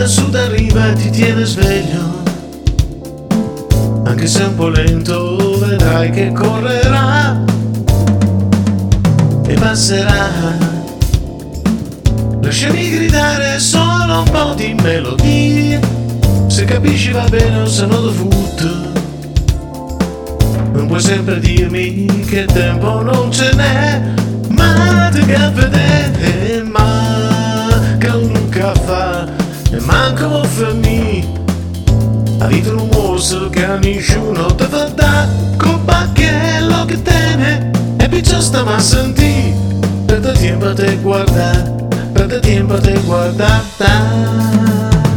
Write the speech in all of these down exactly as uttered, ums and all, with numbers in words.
da sud arriva e ti tiene sveglio. Anche se è un po' lento, vedrai che correrà e passerà. Lasciami gridare solo un po' di melodie, se capisci va bene o se no dovuto. Non puoi sempre dirmi che tempo non ce n'è, ma te che vedere, ma che nunca fa, e manco fermi. Ha vita un mostro che a nessuno te fa da, colpa che è lo che teme, e perciò sta ma sentì, perde tempo a te guardare, perde tempo a te guardare.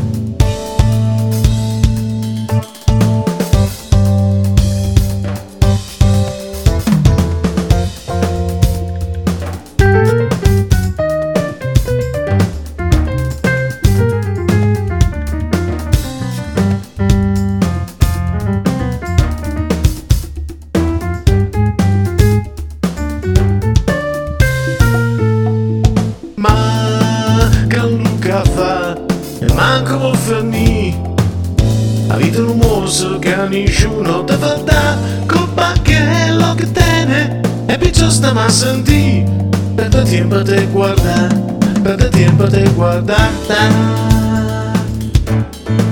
E manco fermi, ha vita un mostro che a nessuno te fa da, colpa che è lo che teme, e perciò sta ma sentì, perde tempo a te guardare, perde tempo a te guardare.